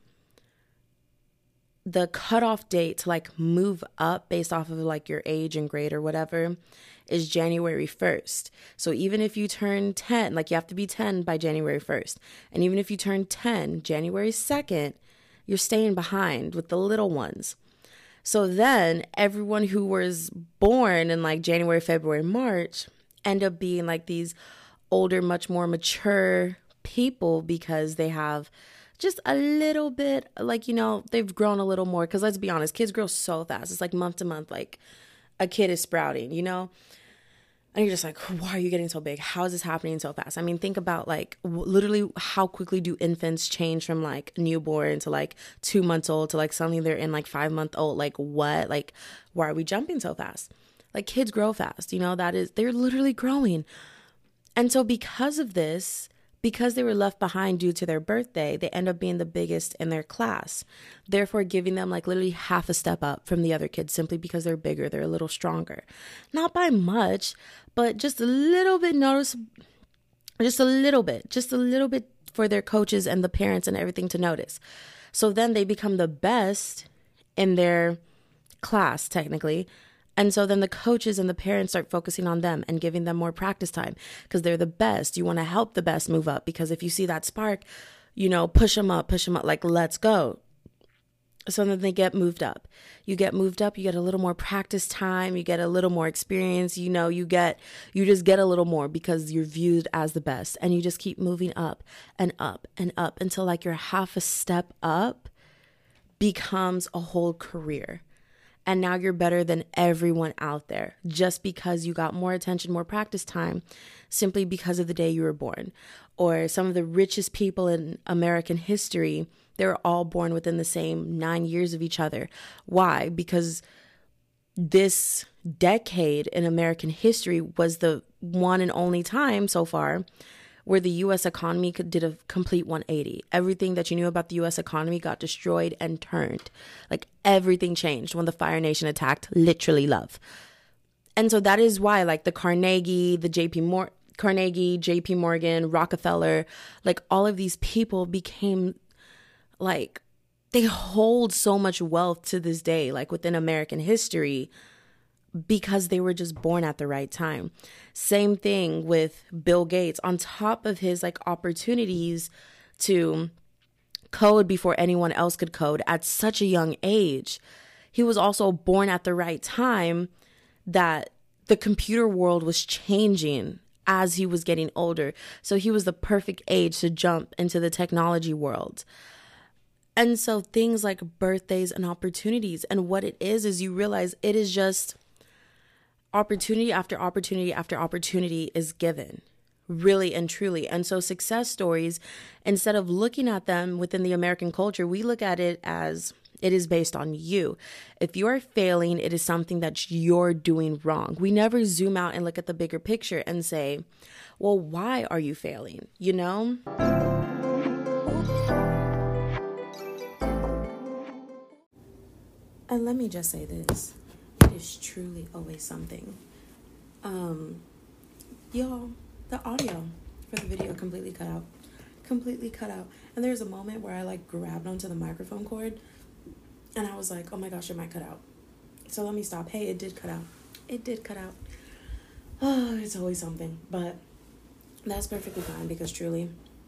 the cutoff date to like move up based off of like your age and grade or whatever is January first. So even if you turn ten, like you have to be ten by January first. And even if you turn ten, January second, you're staying behind with the little ones. So then everyone who was born in like January, February, March end up being like these older, much more mature people because they have just a little bit, like, you know, they've grown a little more. Because let's be honest, kids grow so fast. It's like month to month, like a kid is sprouting, you know? And you're just like, why are you getting so big? How is this happening so fast? I mean, think about like w- literally how quickly do infants change from like newborn to like two months old to like something they're in like five month old. Like what? Like, why are we jumping so fast? Like kids grow fast, you know, that is, they're literally growing. And so because of this, because they were left behind due to their birthday, they end up being the biggest in their class, therefore giving them like literally half a step up from the other kids simply because they're bigger, they're a little stronger. Not by much, but just a little bit noticeable, just a little bit, just a little bit for their coaches and the parents and everything to notice. So then they become the best in their class, technically. And so then the coaches and the parents start focusing on them and giving them more practice time because they're the best. You want to help the best move up because if you see that spark, you know, push them up, push them up, like, let's go. So then they get moved up. You get moved up, you get a little more practice time, you get a little more experience, you know, you get, you just get a little more because you're viewed as the best. And you just keep moving up and up and up until like your half a step up becomes a whole career. And now you're better than everyone out there just because you got more attention, more practice time, simply because of the day you were born. Or some of the richest people in American history, they were all born within the same nine years of each other. Why? Because this decade in American history was the one and only time so far where the U S economy could, did a complete one eighty. Everything that you knew about the U S economy got destroyed and turned. Like everything changed when the Fire Nation attacked literally love. And so that is why like the Carnegie, the J P Mor- Carnegie, J P Morgan, Rockefeller, like all of these people became like, they hold so much wealth to this day, like within American history, because they were just born at the right time. Same thing with Bill Gates. On top of his like opportunities to code before anyone else could code at such a young age, he was also born at the right time that the computer world was changing as he was getting older. So he was the perfect age to jump into the technology world. And so things like birthdays and opportunities, and what it is, is you realize it is just opportunity after opportunity after opportunity is given, really and truly. And so success stories, instead of looking at them within the American culture, we look at it as it is based on you. If you are failing, it is something that you're doing wrong. We never zoom out and look at the bigger picture and say, well, why are you failing? You know? And let me just say this. It is truly always something. Um, y'all, the audio for the video completely cut out. Completely cut out. And there's a moment where I like grabbed onto the microphone cord and I was like, oh my gosh, it might cut out. So let me stop. Hey, it did cut out. It did cut out. Oh, it's always something. But that's perfectly fine because truly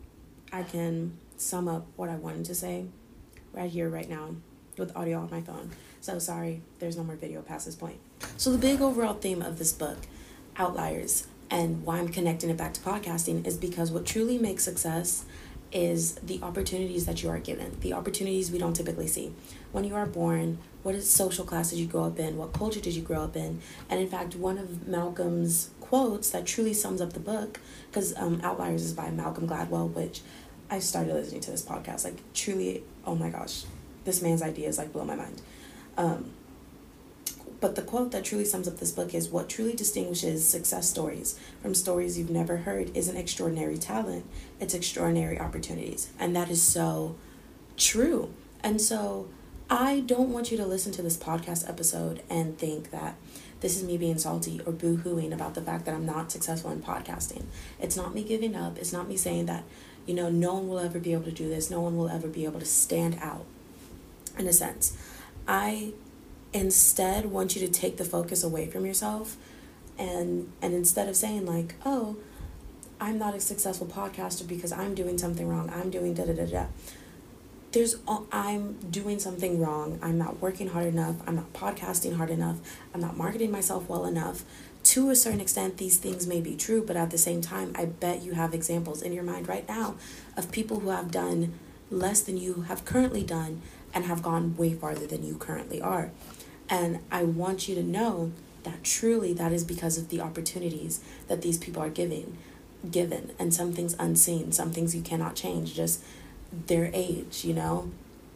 I can sum up what I wanted to say right here, right now with audio on my phone. So sorry, there's no more video past this point. So the big overall theme of this book, Outliers, and why I'm connecting it back to podcasting is because what truly makes success is the opportunities that you are given, the opportunities we don't typically see. When you are born, what is social class did you grow up in? What culture did you grow up in? And in fact, one of Malcolm's quotes that truly sums up the book, because um, Outliers is by Malcolm Gladwell, which I started listening to this podcast, like truly, oh my gosh, this man's ideas like blow my mind. Um, but the quote that truly sums up this book is, what truly distinguishes success stories from stories you've never heard isn't extraordinary talent, it's extraordinary opportunities. And that is so true. And so I don't want you to listen to this podcast episode and think that this is me being salty or boo-hooing about the fact that I'm not successful in podcasting. It's not me giving up. It's not me saying that, you know, no one will ever be able to do this. No one will ever be able to stand out, in a sense. I instead want you to take the focus away from yourself and and instead of saying like, oh, I'm not a successful podcaster because I'm doing something wrong, I'm doing da da da da. There's I'm doing something wrong. I'm not working hard enough. I'm not podcasting hard enough. I'm not marketing myself well enough. To a certain extent, these things may be true, but at the same time, I bet you have examples in your mind right now of people who have done less than you have currently done and have gone way farther than you currently are. And I want you to know that truly that is because of the opportunities that these people are giving, given, and some things unseen, some things you cannot change, just their age, you know.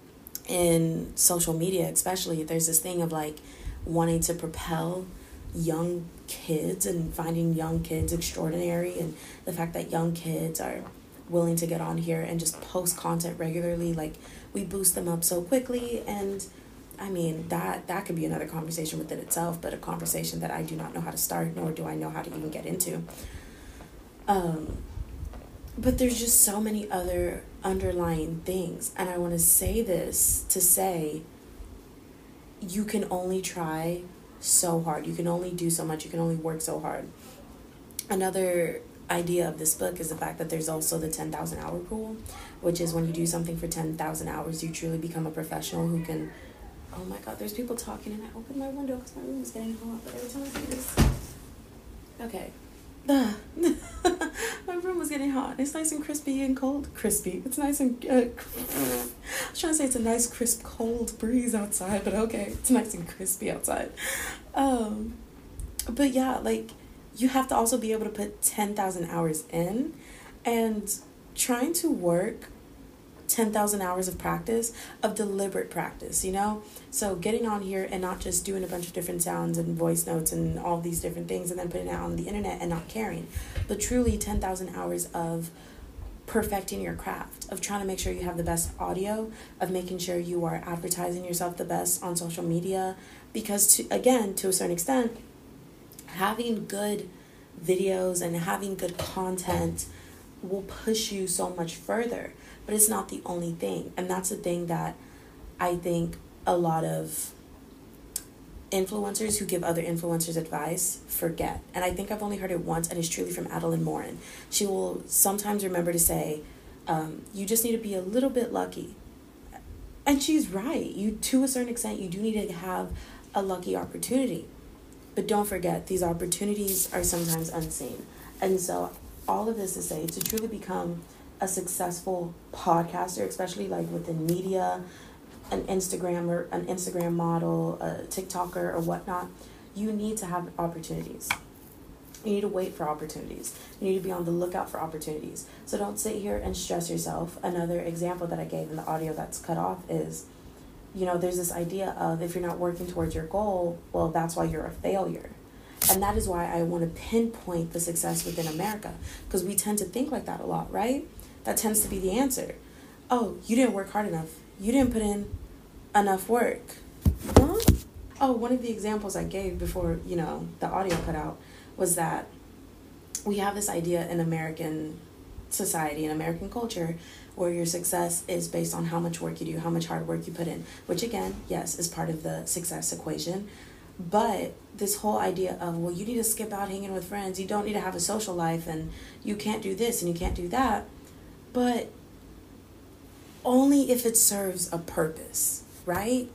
In social media especially, there's this thing of like wanting to propel young kids and finding young kids extraordinary, and the fact that young kids are willing to get on here and just post content regularly, like we boost them up so quickly. And I mean, that that could be another conversation within itself, but a conversation that I do not know how to start, nor do I know how to even get into. Um, but there's just so many other underlying things. And I want to say this to say, you can only try so hard. You can only do so much. You can only work so hard. Another idea of this book is the fact that there's also the ten thousand hour rule, which is when you do something for ten thousand hours, you truly become a professional who can... Oh my God, there's people talking and I opened my window because my room is getting hot, but every time I do this... Okay. My room was getting hot. It's nice and crispy and cold. Crispy. It's nice and... Uh, I was trying to say it's a nice, crisp, cold breeze outside, but okay. It's nice and crispy outside. Um, but yeah, like, you have to also be able to put ten thousand hours in, and trying to work ten thousand hours of practice, of deliberate practice, you know? So getting on here and not just doing a bunch of different sounds and voice notes and all these different things and then putting it out on the internet and not caring, but truly ten thousand hours of perfecting your craft, of trying to make sure you have the best audio, of making sure you are advertising yourself the best on social media, because to, again, to a certain extent, having good videos and having good content will push you so much further. But it's not the only thing. And that's the thing that I think a lot of influencers who give other influencers advice forget. And I think I've only heard it once, and it's truly from Adeline Morin. She will sometimes remember to say, um, you just need to be a little bit lucky. And she's right. You, to a certain extent, you do need to have a lucky opportunity. But don't forget, these opportunities are sometimes unseen. And so all of this to say, to truly become a successful podcaster, especially like within media, an Instagram or an Instagram model, a TikToker or whatnot, You need to have opportunities. You need to wait for opportunities. You need to be on the lookout for opportunities. So don't sit here and stress yourself. Another example that I gave in the audio that's cut off is, you know, there's this idea of if you're not working towards your goal, well, that's why you're a failure. And that is why I want to pinpoint the success within America, because we tend to think like that a lot, right? That tends to be the answer. Oh, you didn't work hard enough. You didn't put in enough work. Huh? Oh, one of the examples I gave before, you know, the audio cut out was that we have this idea in American society, in American culture, where your success is based on how much work you do, how much hard work you put in, which again, yes, is part of the success equation. But this whole idea of, well, you need to skip out hanging with friends, you don't need to have a social life, and you can't do this and you can't do that, but only if it serves a purpose, right?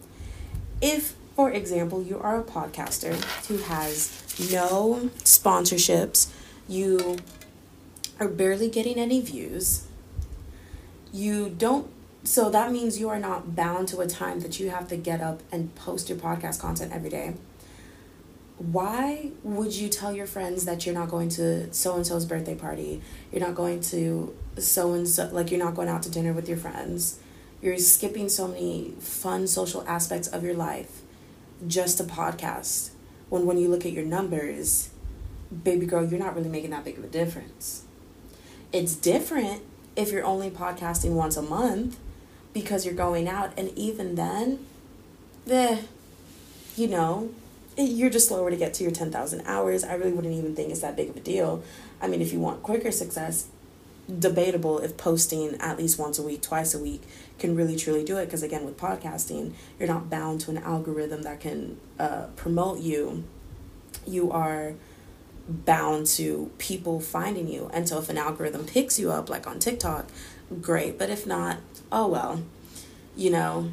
If, for example, you are a podcaster who has no sponsorships, you are barely getting any views, you don't, so that means you are not bound to a time that you have to get up and post your podcast content every day. Why would you tell your friends that you're not going to so-and-so's birthday party? You're not going to so-and-so, like you're not going out to dinner with your friends. You're skipping so many fun social aspects of your life just to podcast. When when you look at your numbers, baby girl, you're not really making that big of a difference. It's different if you're only podcasting once a month because you're going out, and even then, eh, you know, you're just slower to get to your ten thousand hours. I really wouldn't even think it's that big of a deal. I mean, if you want quicker success, debatable if posting at least once a week, twice a week can really truly do it, because again, with podcasting, you're not bound to an algorithm that can uh, promote you. You are bound to people finding you, and so if an algorithm picks you up like on TikTok, great, but if not, oh well, you know,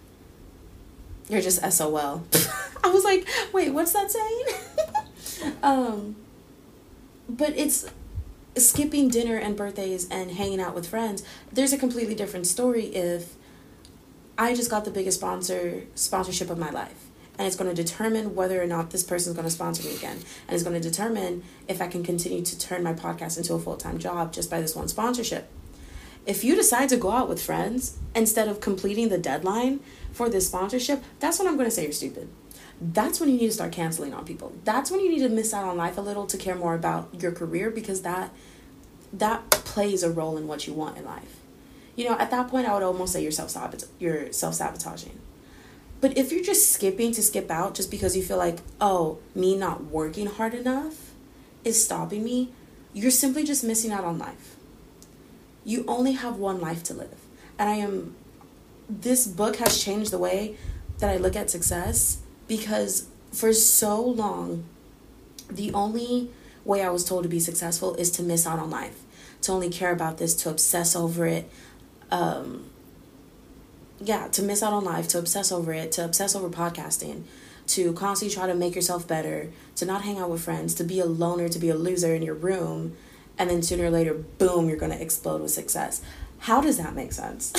you're just S O L. I was like, wait, what's that saying? um but it's skipping dinner and birthdays and hanging out with friends. There's a completely different story if I just got the biggest sponsor sponsorship of my life, and it's going to determine whether or not this person is going to sponsor me again, and it's going to determine if I can continue to turn my podcast into a full-time job just by this one sponsorship. If you decide to go out with friends instead of completing the deadline for this sponsorship, that's when I'm going to say you're stupid. That's when you need to start canceling on people. That's when you need to miss out on life a little to care more about your career, because that that plays a role in what you want in life. You know, at that point, I would almost say you're self-sabot- you're self-sabotaging. But if you're just skipping to skip out just because you feel like, oh, me not working hard enough is stopping me, you're simply just missing out on life. You only have one life to live. And I am, this book has changed the way that I look at success, because for so long, the only way I was told to be successful is to miss out on life, to only care about this, to obsess over it. Um, yeah, to miss out on life, to obsess over it, to obsess over podcasting, to constantly try to make yourself better, to not hang out with friends, to be a loner, to be a loser in your room, and then sooner or later, boom, you're going to explode with success. How does that make sense?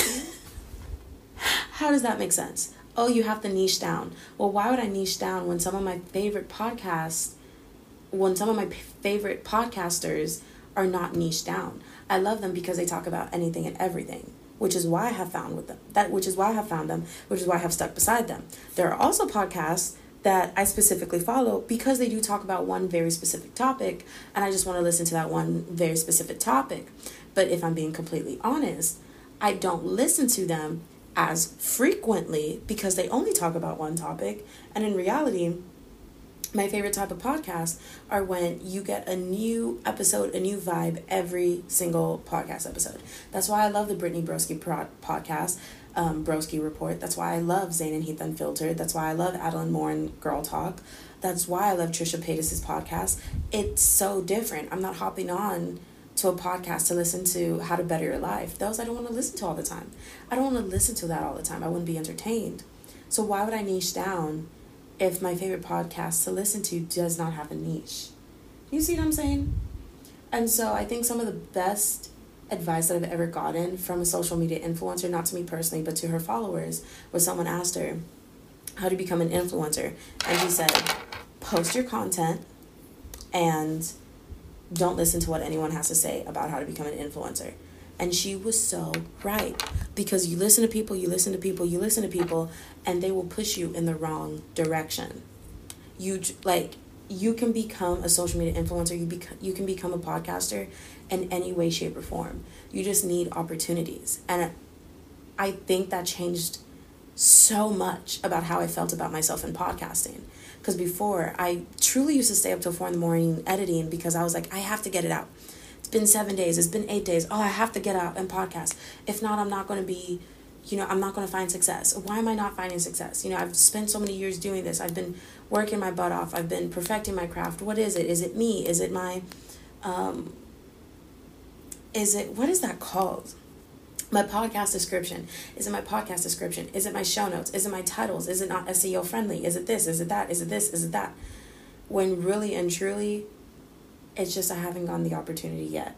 How does that make sense? Oh, you have to niche down. Well, why would I niche down when some of my favorite podcasts, when some of my p- favorite podcasters are not niche down? I love them because they talk about anything and everything, which is why I have found with them. That which is why I have found them, which is why I have stuck beside them. There are also podcasts that I specifically follow because they do talk about one very specific topic, and I just want to listen to that one very specific topic. But if I'm being completely honest, I don't listen to them as frequently because they only talk about one topic. And in reality, my favorite type of podcasts are when you get a new episode, a new vibe every single podcast episode. That's why I love the Brittany Broski pro- podcast, um, Broski Report. That's why I love Zane and Heath Unfiltered. That's why I love Adeline Moore and Girl Talk. That's why I love Trisha Paytas' podcast. It's so different. I'm not hopping on to a podcast to listen to how to better your life. Those I don't want to listen to all the time. I don't want to listen to that all the time. I wouldn't be entertained. So why would I niche down if my favorite podcast to listen to does not have a niche? You see what I'm saying? And so I think some of the best advice that I've ever gotten from a social media influencer, not to me personally, but to her followers, was someone asked her, how do you become an influencer? And she said, post your content and don't listen to what anyone has to say about how to become an influencer. And she was so right, because you listen to people, you listen to people, you listen to people, and they will push you in the wrong direction. You like you can become a social media influencer, you bec- you can become a podcaster in any way, shape, or form. You just need opportunities. And I think that changed so much about how I felt about myself in podcasting. Because before, I truly used to stay up till four in the morning editing because I was like, I have to get it out. It's been seven days. It's been eight days. Oh, I have to get out and podcast. If not, I'm not going to be, you know, I'm not going to find success. Why am I not finding success? You know, I've spent so many years doing this. I've been working my butt off. I've been perfecting my craft. What is it? Is it me? Is it my, um, is it, what is that called? My podcast description. Is it my podcast description? Is it my show notes? Is it my titles? Is it not S E O friendly? Is it this? Is it that? Is it this? Is it that? When really and truly, it's just I haven't gotten the opportunity yet.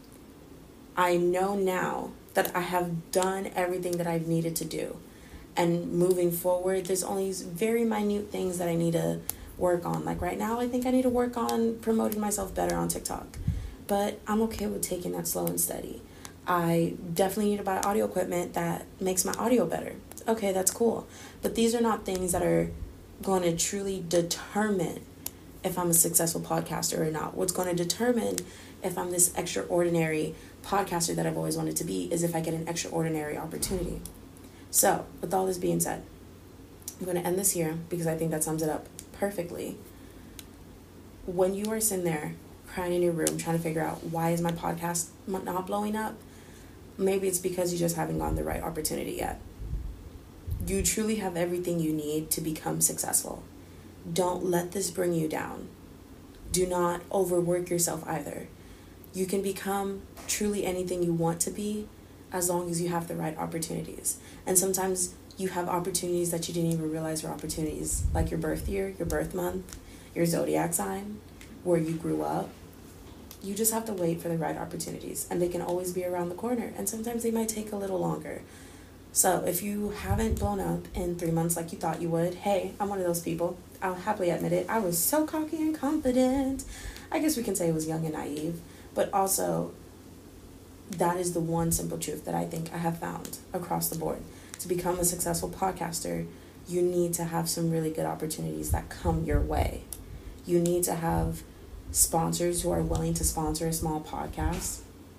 I know now that I have done everything that I've needed to do. And moving forward, there's only very minute things that I need to work on. Like right now, I think I need to work on promoting myself better on TikTok. But I'm okay with taking that slow and steady. I definitely need to buy audio equipment that makes my audio better. Okay, that's cool. But these are not things that are going to truly determine if I'm a successful podcaster or not. What's going to determine if I'm this extraordinary podcaster that I've always wanted to be is if I get an extraordinary opportunity. So, with all this being said, I'm going to end this here because I think that sums it up perfectly. When you are sitting there crying in your room trying to figure out why is my podcast not blowing up, maybe it's because you just haven't gotten the right opportunity yet. You truly have everything you need to become successful. Don't let this bring you down. Do not overwork yourself either. You can become truly anything you want to be as long as you have the right opportunities. And sometimes you have opportunities that you didn't even realize were opportunities, like your birth year, your birth month, your zodiac sign, where you grew up. You just have to wait for the right opportunities, and they can always be around the corner, and sometimes they might take a little longer. So if you haven't blown up in three months like you thought you would, hey, I'm one of those people. I'll happily admit it. I was so cocky and confident. I guess we can say it was young and naive, but also that is the one simple truth that I think I have found across the board. To become a successful podcaster, you need to have some really good opportunities that come your way. You need to have sponsors who are willing to sponsor a small podcast.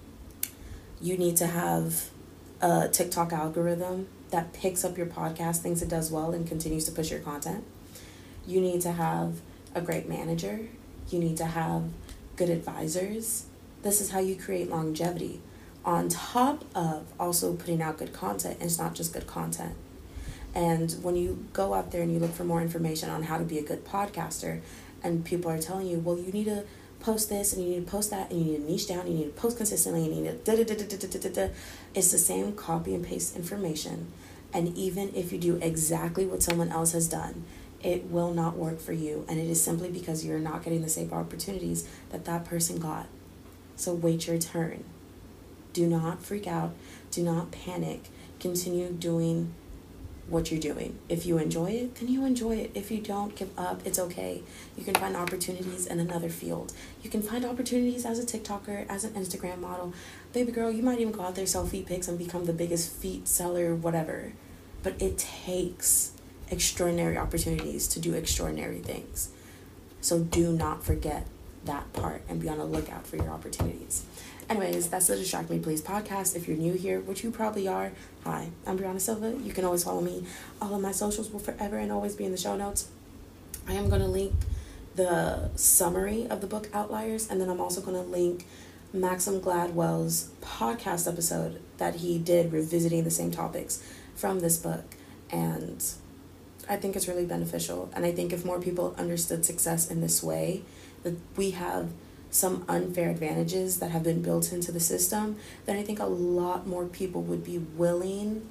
You need to have a TikTok algorithm that picks up your podcast, thinks it does well, and continues to push your content. You need to have a great manager. You need to have good advisors. This is how you create longevity, on top of also putting out good content. And it's not just good content. And when you go out there and you look for more information on how to be a good podcaster, and people are telling you, well, you need to post this and you need to post that and you need to niche down, you need to post consistently, and you need to da da da da da da da da. It's the same copy and paste information. And even if you do exactly what someone else has done, it will not work for you. And it is simply because you're not getting the same opportunities that that person got. So wait your turn. Do not freak out. Do not panic. Continue doing what you're doing. If you enjoy it, then you enjoy it. If you don't, give up. It's okay. You can find opportunities in another field. You can find opportunities as a TikToker, as an Instagram model. Baby girl, you might even go out there, sell feet pics, and become the biggest feet seller, whatever. But it takes extraordinary opportunities to do extraordinary things. So do not forget that part and be on the lookout for your opportunities. Anyways, that's the Distract Me Please podcast. If you're new here, which you probably are, hi, I'm Brianna Silva. You can always follow me. All of my socials will forever and always be in the show notes. I am going to link the summary of the book Outliers, and then I'm also going to link Malcolm Gladwell's podcast episode that he did revisiting the same topics from this book. And I think it's really beneficial. And I think if more people understood success in this way, that we have some unfair advantages that have been built into the system, then I think a lot more people would be willing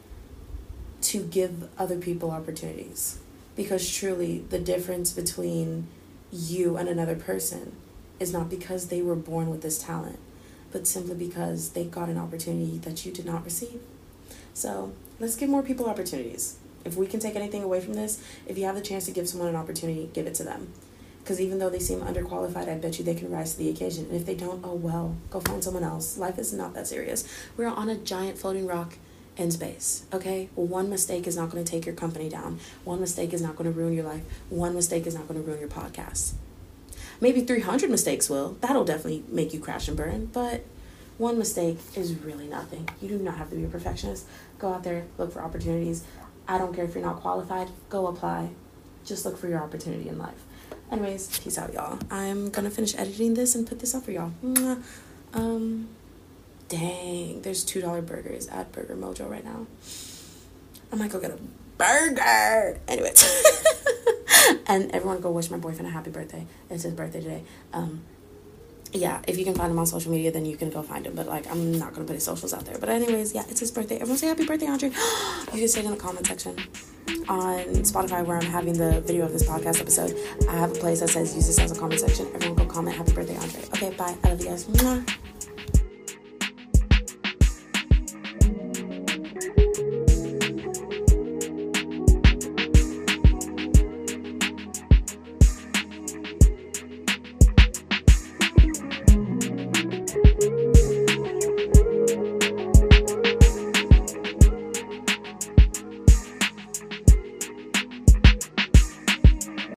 to give other people opportunities. Because truly, the difference between you and another person is not because they were born with this talent, but simply because they got an opportunity that you did not receive. So let's give more people opportunities. If we can take anything away from this, if you have the chance to give someone an opportunity, give it to them. Because even though they seem underqualified, I bet you they can rise to the occasion. And if they don't, oh well, go find someone else. Life is not that serious. We're on a giant floating rock in space, okay? Well, one mistake is not going to take your company down. One mistake is not going to ruin your life. One mistake is not going to ruin your podcast. Maybe three hundred mistakes will. That'll definitely make you crash and burn. But one mistake is really nothing. You do not have to be a perfectionist. Go out there, look for opportunities. I don't care if you're not qualified. Go apply. Just look for your opportunity in life. Anyways, peace out, y'all. I'm gonna finish editing this and put this up for y'all. Mwah. Um, dang, there's two dollar burgers at Burger Mojo right now. I might go get a burger. Anyways, and everyone go wish my boyfriend a happy birthday. It's his birthday today. Um, yeah, if you can find him on social media, then you can go find him. But like, I'm not gonna put his socials out there. But anyways, yeah, it's his birthday. Everyone say happy birthday, Andre. You can say it in the comment section. On Spotify, where I'm having the video of this podcast episode, I have a place that says use this as a comment section. Everyone go comment happy birthday, Andre. Okay, bye. I love you guys. Mwah.